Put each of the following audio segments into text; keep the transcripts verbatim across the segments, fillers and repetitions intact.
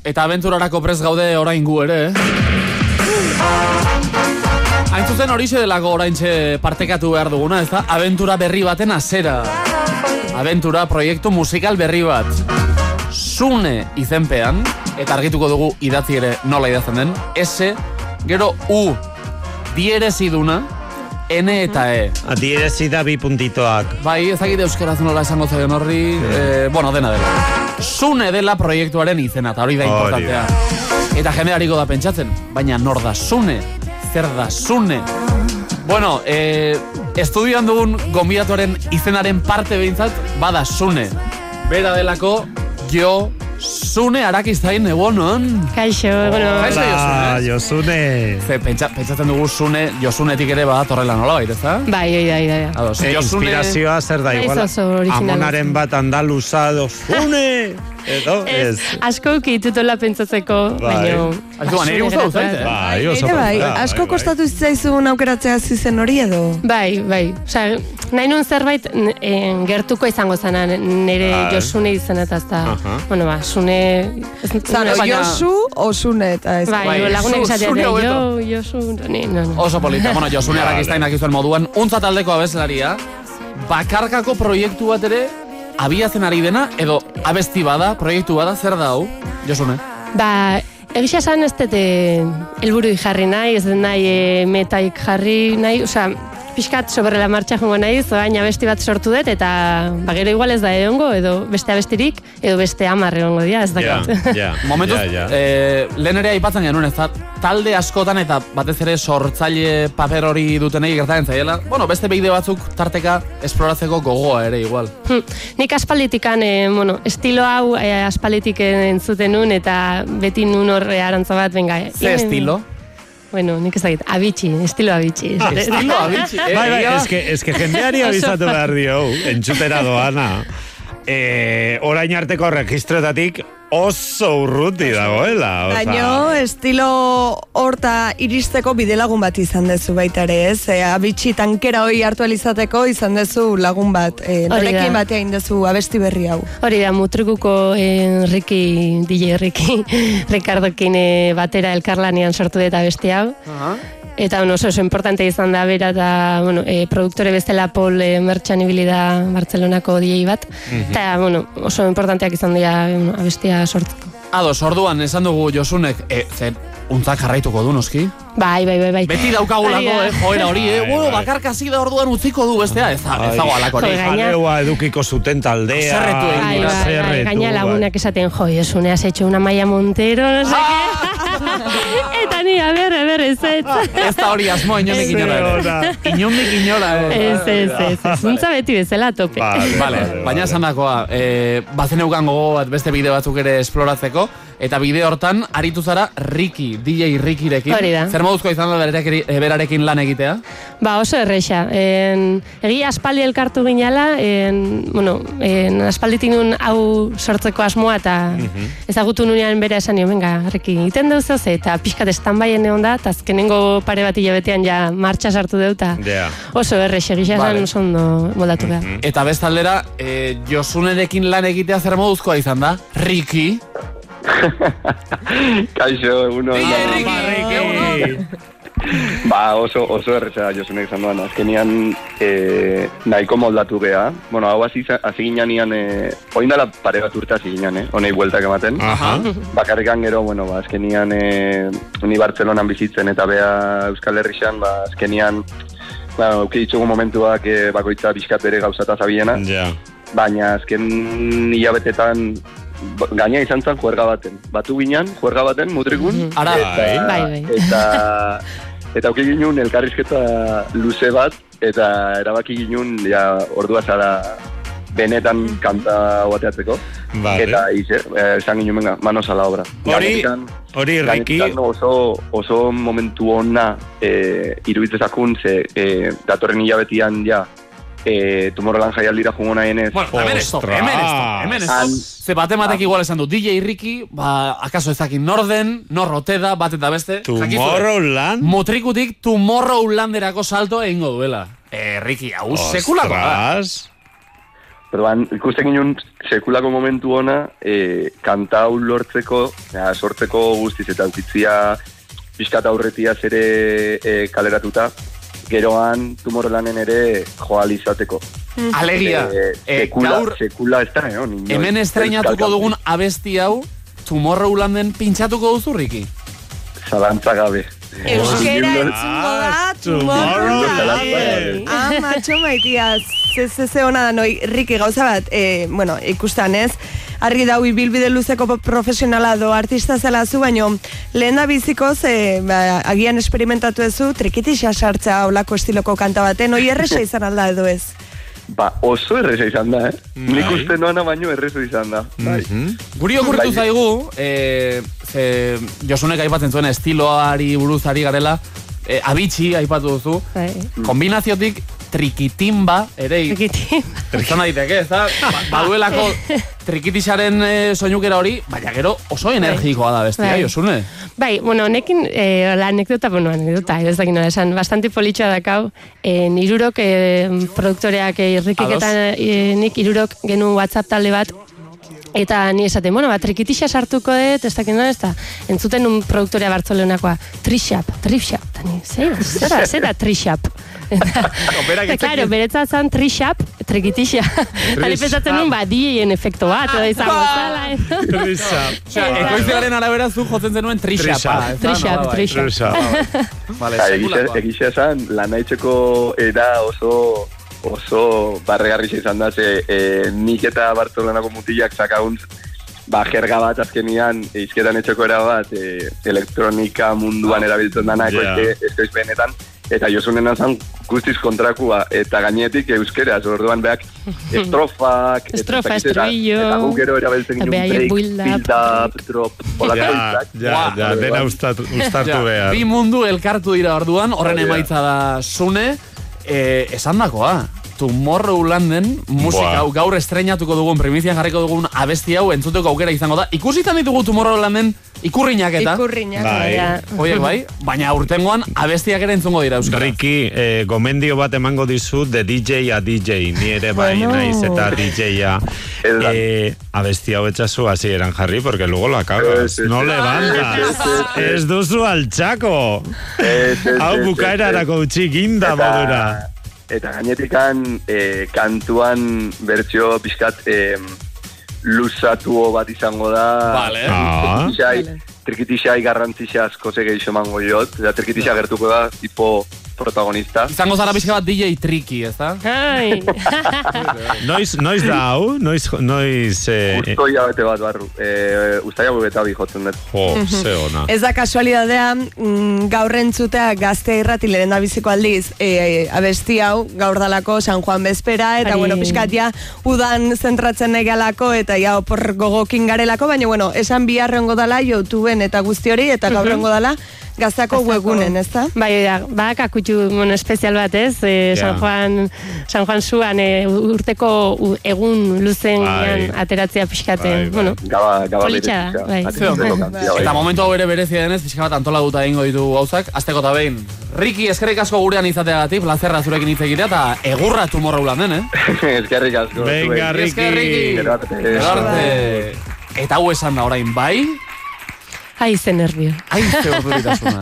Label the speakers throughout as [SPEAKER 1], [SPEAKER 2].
[SPEAKER 1] eta abenturarako prez gaude orain gu ere, eh? Hain zuzen horixe delako oraintxe partekatu behar duguna, ez da? Abentura berri baten azera. Abentura proiektu musikal berri bat. Sune izenpean, eta argituko dugu idatzi ere nola idazten den, S, gero U, diereziduna, N eta E.
[SPEAKER 2] Dierezida bi puntitoak.
[SPEAKER 1] Bai, ezagite euskaraz nola esango zaion horri, eh, bueno, dena dela. Sune dela proiektuaren izena, eta hori da importantea. Eta jendeariko da pentsatzen, baina nor da Sune? Zer da Sune? Bueno, eh, estudioan dugun gonbidatuaren izenaren parte behintzat, bada Sune. Bera delako, jo, Sune Arakiztain, egonon?
[SPEAKER 3] Kaixo, bueno.
[SPEAKER 1] Kaixo,
[SPEAKER 2] Josune. Josune.
[SPEAKER 1] Ze, pentsa, pentsatzen dugu Sune, Josunetik ere bada torrela nola baita, ez da?
[SPEAKER 3] Bai, bai, bai, bai.
[SPEAKER 1] Ados,
[SPEAKER 2] E,
[SPEAKER 1] Josune...
[SPEAKER 2] Inspirazioa zer da igual. Amonaren bat andaluzado, Sune! Edo, ez.
[SPEAKER 3] Asko ukitutola pentsatzeko, baina...
[SPEAKER 1] Asko, niri gustatu zaite.
[SPEAKER 2] Bai, oso.
[SPEAKER 4] Bai, asko kostatu zitzaizun aukeratzea zizen hori edo?
[SPEAKER 3] Bai, bai. Osea, nahi nun zerbait en, gertuko izango zana nire Josune izena eta ez da. Bueno, ba, Sune...
[SPEAKER 4] Zara, Josu o Sune eta ez.
[SPEAKER 3] Bai, lagunek esatea de jo, Josu...
[SPEAKER 1] Oso polita. Bueno, Josune Arakiztainak izuen moduan, untza taldeko abeslaria, bakarkako proiektu bat ere abiatzen ari dena, edo abesti bada, proiektu bada, zer da hau, Josune?
[SPEAKER 3] Ba, egisa esan ez dute helburu jarri nahi, ez den nahi e, metaik jarri nahi, osea, pixkat soberrela martxa jongo nahi, zoain abesti bat sortu dut, eta ba, gero igual ez da egongo, edo beste abestirik, edo beste hamar egongo dira, ez dakot.
[SPEAKER 2] Ja, ja,
[SPEAKER 1] momentuz,
[SPEAKER 2] ja, ja.
[SPEAKER 1] eh, lehen ere aipatzen genuen, ez da, talde askotan eta batez ere sortzaile paper hori dutenei gertatzen zaiela, bueno, beste bide batzuk tarteka esploratzeko gogoa ere igual.
[SPEAKER 3] Hm, nik aspalditikan, eh, bueno, estilo hau eh, aspalditik entzuten nun, eta beti nun horre arantza bat, venga.
[SPEAKER 1] Ze estilo?
[SPEAKER 3] Bueno, nik ez dakit, abitxi, estilo abitxi.
[SPEAKER 1] Estilo abitxi, eh?
[SPEAKER 2] Bai, bai, eske, eske jendeari abizatu behar dio, entzutera doana. Eh, orain arteko registroetatik oso urruti dagoela.
[SPEAKER 4] Baina, estilo horta iristeko bidelagun bat izan dezu baita ere, ez? E, abitxi tankera hori hartu alizateko izan dezu lagun bat. E, norekin batea indezu abesti berri hau.
[SPEAKER 3] Hori da, mutrikuko eh, Ricky, D J Ricky, Ricardokin eh, batera elkarlanian sortu dut abesti hau.
[SPEAKER 1] Aha.
[SPEAKER 3] Eta bueno, oso, oso importante izan da bera, eta bueno, e, produktore bezala Paul e, Mertxan ibili da Bartzelonako D J bat, eta bueno, oso importanteak izan dira bueno, abestia sortzeko.
[SPEAKER 1] Ados, orduan, esan dugu Josunek, e, zen, untzak jarraituko du, noski?
[SPEAKER 3] Bai, bai, bai, bai.
[SPEAKER 1] Beti daukagulako, eh, joera hori, eh, bueno, bakarkasi da orduan utziko du bestea, ez dago alako hori.
[SPEAKER 2] Jaleua edukiko zuten taldea.
[SPEAKER 1] Zerretu egin
[SPEAKER 3] Bai,
[SPEAKER 1] dira,
[SPEAKER 3] bai, bai, gaina lagunak esaten, jo, Josune, has hecho una Maya Montero, no sé qué. Eta ni, a ber, a ber, ez ez.
[SPEAKER 1] Ez da hori asmo, inondik inora. Inondik inora, eh.
[SPEAKER 3] Ez, ez, ez, ez. Zuntza beti bezala tope.
[SPEAKER 1] Vale, baina esan dakoa, eh, bazen eukan gogo bat beste bide batzuk ere esploratzeko, eta bide hortan, aritu zara Ricky, D J Rickyrekin.
[SPEAKER 3] Hori da.
[SPEAKER 1] Zer moduzko izan da berarekin lan egitea?
[SPEAKER 3] Ba, oso erreixa. En, egia aspaldi elkartu ginala, en, bueno, en, aspalditik nun hau sortzeko asmoa, eta ezagutu nunean bera esan nio, venga, Ricky, iten duz ze, eta pixkat estanbaien egon da, eta azkenengo pare bat hilabetean ja martxa sartu dut, eta
[SPEAKER 2] yeah.
[SPEAKER 3] oso erreixa, egisa esan
[SPEAKER 1] Vale.
[SPEAKER 3] oso ondo moldatu behar.
[SPEAKER 1] Eta bestaldera, eh, Josunerekin lan egitea zer moduzkoa izan da? Ricky?
[SPEAKER 5] Kaixo, eguno.
[SPEAKER 1] D J Ricky!
[SPEAKER 5] Ba, oso, oso erreza Josunek izan duan. Azkenian eh, nahiko moldatu geha. Bueno, hau hasi ginen nian, eh, oindala pare bat urte hasi ginen, eh, honei bueltak ematen.
[SPEAKER 2] Aha.
[SPEAKER 5] Bakarrikan gero, bueno, ba, azkenian eh, ni Bartzelonan bizitzen eta bea Euskal Herrixan, ba, azkenian ba, auki ditugu momentuak eh, bakoitza bizkat bere gauzata zabiena.
[SPEAKER 2] Ja.
[SPEAKER 5] Baina azken hilabetetan gaina izan zen juerga baten. Batu ginen, juerga baten, mutrikun.
[SPEAKER 1] Ara,
[SPEAKER 3] bai, bai.
[SPEAKER 5] Eta, eta auki ginen elkarrizketa luze bat, eta erabaki ginen, ja, ordua zara benetan kanta bateatzeko.
[SPEAKER 2] Vale.
[SPEAKER 5] Eta ize, eh, esan ginen, venga, manos a la obra.
[SPEAKER 2] Hori, hori, Ricky.
[SPEAKER 5] Oso, oso momentu ona eh, iruditzezakun, ze eh, datorren hilabetian, ja, Eh, Tomorrowland jaialdira jungo nahienez.
[SPEAKER 1] Bueno, hemen stop, hemen stop, hemen stop. Ze batematek igual esan du, D J Ricky, ba, akaso ezakin norden, nor rote da, bat eta beste.
[SPEAKER 2] Tomorrowland?
[SPEAKER 1] Mutrikutik Tomorrowlanderako salto egingo duela. Eh, Ricky, hau sekulako da.
[SPEAKER 5] Orduan, ikusten ginen sekulako momentu ona, e, kanta hau lortzeko, ja, sortzeko guztiz eta ukitzia pixkat aurretiaz ere e, kaleratuta, geroan Tomorrowlanden ere joal izateko.
[SPEAKER 1] Alegia,
[SPEAKER 5] E,
[SPEAKER 1] eh,
[SPEAKER 5] sekula,
[SPEAKER 1] gaur
[SPEAKER 5] sekula ez da, eh?
[SPEAKER 1] hemen estreinatuko dugun abesti hau Tomorrowlanden pintxatuko duzu, Riki?
[SPEAKER 5] Zalantza gabe.
[SPEAKER 4] Euskera entzungo da,
[SPEAKER 5] Tomorrowlanden.
[SPEAKER 4] Ah, macho maitia, ze, ze, ze hona da, noi, Riki, gauza bat, eh, bueno, ikustan ez, argi dau ibilbide luzeko profesionala do artista zela zu, baino lehen da bizikoz, eh, ba, agian esperimentatu ezu, trikitixa sartza olako estiloko kanta baten, oi erresa izan alda edo ez?
[SPEAKER 5] Ba, oso erresa izan da, eh? Nik uste noana baino errezu izan da. Bai.
[SPEAKER 1] Guri okurtu
[SPEAKER 5] Bai.
[SPEAKER 1] zaigu, e, ze Josunek aipatzen zuen estiloari buruzari garela, e, abitxi aipatu duzu,
[SPEAKER 3] Bai.
[SPEAKER 1] kombinaziotik trikitimba ere
[SPEAKER 3] Trikitimba.
[SPEAKER 1] izan daiteke, ez da? Ba, baduelako trikitixaren e, soinukera hori, baina gero oso energikoa da bestia,
[SPEAKER 3] Bai.
[SPEAKER 1] Josune.
[SPEAKER 3] Bai, bueno, honekin, eh, la anekdota, bueno, anekdota, ez dakit nola esan, bastante politxoa dakau, eh, irurok, eh, produktoreak, eh, Rikik
[SPEAKER 1] Ados.
[SPEAKER 3] eta eh, nik irurok genu WhatsApp talde bat, eta ni esaten, bueno, bat, trikitixa sartuko dut, ez dakit nola, ez da, entzuten un produktorea Bartzoleonakoa, trixap, trixap, eta ni, zera, zera, zera trixap.
[SPEAKER 1] Operak
[SPEAKER 3] Eta, claro, beretzat zan trixap, trikitixa. Hali pensatzen nun, ba, D J-en efekto bat, edo izango zala, edo.
[SPEAKER 2] Trixap.
[SPEAKER 1] Osea, ekoizlegaren arabera zu jotzen zenuen trixapa.
[SPEAKER 3] Trixap, trixap.
[SPEAKER 2] Trixap.
[SPEAKER 1] Vale,
[SPEAKER 5] Ja,
[SPEAKER 1] sekulakoa.
[SPEAKER 5] Egixe esan, lanaitzeko era oso oso barregarri izan da, ze e, nik eta Bartolonako mutilak zakagun ba, jerga bat azkenian izketan etxeko era bat e, elektronika munduan erabiltzen dana
[SPEAKER 2] Yeah.
[SPEAKER 5] ekoizte, ekoizpenetan, eta Josunen zan guztiz kontrakua, eta gainetik euskeraz, orduan beak estrofak, eta
[SPEAKER 3] Estrofa,
[SPEAKER 5] ez dakit, eta-
[SPEAKER 3] estribillo,
[SPEAKER 5] eta guk gero erabiltzen
[SPEAKER 3] eta
[SPEAKER 5] ginen
[SPEAKER 3] behaiek
[SPEAKER 5] break,
[SPEAKER 3] build up.
[SPEAKER 5] build up, drop, olako
[SPEAKER 2] Ja,
[SPEAKER 5] hitzak.
[SPEAKER 2] ja, ja,
[SPEAKER 1] Buah,
[SPEAKER 2] dena ustatu, ustartu
[SPEAKER 1] Ja,
[SPEAKER 2] behar.
[SPEAKER 1] bi mundu elkartu dira orduan, horren
[SPEAKER 5] Hori da.
[SPEAKER 1] emaitza da Sune, eh, esan dakoa. Tomorrowlanden musika
[SPEAKER 2] Buah.
[SPEAKER 1] hau gaur estreinatuko dugun, primizian jarriko dugun abesti hau entzuteko aukera izango da. Ikusitan ditugu Tomorrowlanden ikurriñak eta,
[SPEAKER 4] Ikurriñak.
[SPEAKER 2] Bai.
[SPEAKER 3] Ja.
[SPEAKER 1] oiek bai, baina urtengoan abestiak ere entzungo dira euskara.
[SPEAKER 2] Riki, eh, gomendio bat emango dizut de D J a D J, ni ere bai
[SPEAKER 3] Bueno.
[SPEAKER 2] naiz eta D J-a.
[SPEAKER 5] Ez da.
[SPEAKER 2] Eh, abesti hau etxazu hasi eran jarri, porque luego lo acabas.
[SPEAKER 5] Ez, ez,
[SPEAKER 2] No
[SPEAKER 5] ez.
[SPEAKER 2] levantas.
[SPEAKER 5] Ez, ez, ez.
[SPEAKER 2] Ez duzu altxako.
[SPEAKER 5] Ez, ez,
[SPEAKER 2] Hau
[SPEAKER 5] ez, ez,
[SPEAKER 2] bukaerarako utxik inda
[SPEAKER 5] Eta-
[SPEAKER 2] modura.
[SPEAKER 5] Eta gainetikan e, kantuan bertsio pixkat e, luzatuo bat izango da.
[SPEAKER 1] Vale.
[SPEAKER 2] Ah.
[SPEAKER 5] Trikitixai, trikitixai garrantzia asko ze gehiago emango jot. Eta trikitixa gertuko da, tipo protagonista.
[SPEAKER 1] Izango zara pixka bat D J Triki, ez da?
[SPEAKER 3] Ai.
[SPEAKER 2] Noiz, noiz da hau? Noiz, noiz, eh, eh,
[SPEAKER 5] Justo hilabete bat barru. E, Uztaia beta bi jotzen dut.
[SPEAKER 2] jo, ze ona.
[SPEAKER 4] Ez da kasualidadea, mm, gaur entzutea gazte irrati lehen da biziko aldiz, e, abesti hau gaur dalako San Juan bezpera, eta
[SPEAKER 3] Ai.
[SPEAKER 4] bueno, pixkat ja udan zentratzen egalako, eta ja opor gogokin garelako, baina bueno, esan biharrengo dala YouTubeen eta guzti hori, eta gaur rengo dala gaztako webunen, ez da?
[SPEAKER 3] Bai, da, badakakutxu, bueno, espezial bat ez, e, San
[SPEAKER 2] Ja.
[SPEAKER 3] Juan, San Juan zuan e, urteko u- egun luzen
[SPEAKER 2] Bai.
[SPEAKER 3] ateratzea pixkaten,
[SPEAKER 2] Bai, bai.
[SPEAKER 3] bueno,
[SPEAKER 5] Gaba, gaba
[SPEAKER 3] Politxa da,
[SPEAKER 5] bereziza.
[SPEAKER 3] bai.
[SPEAKER 5] Atezatzeko
[SPEAKER 3] Bai.
[SPEAKER 5] kantia, bai.
[SPEAKER 1] Eta momentu hau ere berezia denez, pixka bat antolatuta egingo ditu gauzak, azteko eta behin. Riki, eskerrik asko gurean izateagatik, plazerra zurekin hitz egitea, eta egurra Tomorrowlanden, eh?
[SPEAKER 5] Eskerrik asko.
[SPEAKER 2] Venga,
[SPEAKER 5] zuei.
[SPEAKER 1] Esker, Riki.
[SPEAKER 2] Riki.
[SPEAKER 5] Gero arte.
[SPEAKER 1] Gero arte. Eta hau esan da orain, bai?
[SPEAKER 3] ai, zen nervio.
[SPEAKER 1] Aize urduritasuna.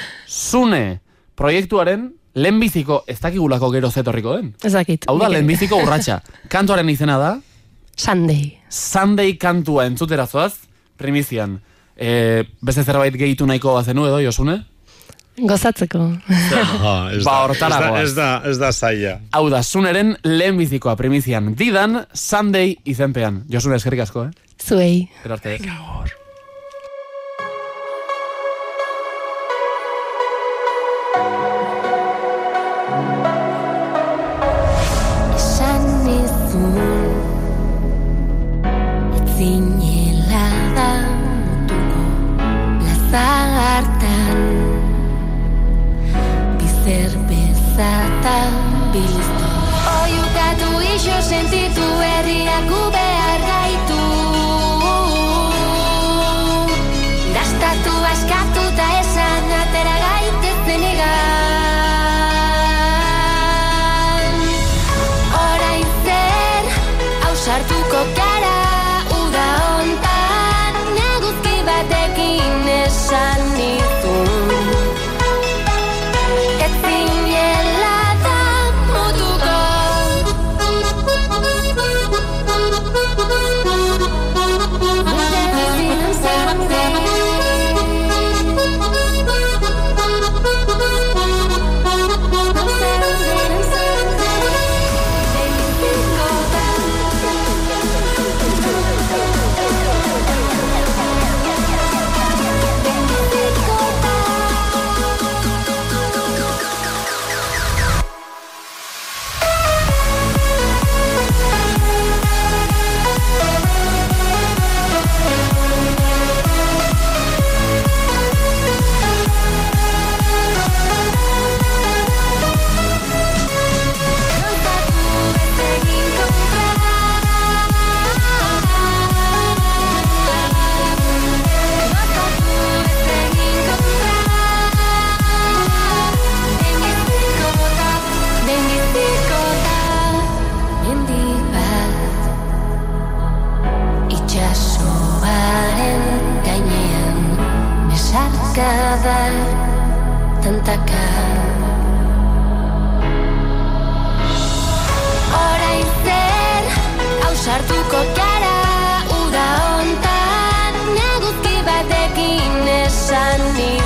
[SPEAKER 1] Zune proiektuaren lehenbiziko, ez dakigulako gero zetorriko den.
[SPEAKER 3] Ez dakit.
[SPEAKER 1] Hau da,
[SPEAKER 3] nik-
[SPEAKER 1] lehenbiziko urratsa. Kantuaren izena da,
[SPEAKER 3] Sunday.
[SPEAKER 1] Sunday kantua entzuterazoaz, primizian. E, beste zerbait gehitu nahiko bazenu edo, Josune?
[SPEAKER 3] Gozatzeko.
[SPEAKER 2] Ah, ez
[SPEAKER 1] Ba,
[SPEAKER 2] da,
[SPEAKER 1] hortara
[SPEAKER 2] ez da,
[SPEAKER 1] goaz.
[SPEAKER 2] ez da, ez da zaila.
[SPEAKER 1] Hau da, Zuneren lehenbizikoa primizian. Didan, Sunday izenpean. Josune, eskerrik asko, eh?
[SPEAKER 3] Zuei.
[SPEAKER 1] Gero arte.
[SPEAKER 6] Esan nizun etzinela da mutuko plaza hartan bizer bezatan biliztu oiukatu iso sentitu herriak behar gaitu gastatu askatu eta esan atera gaitezen egan orain zer cada tantaka. Orain zer ausartuko gara uda hontan neguzki batekin esan ni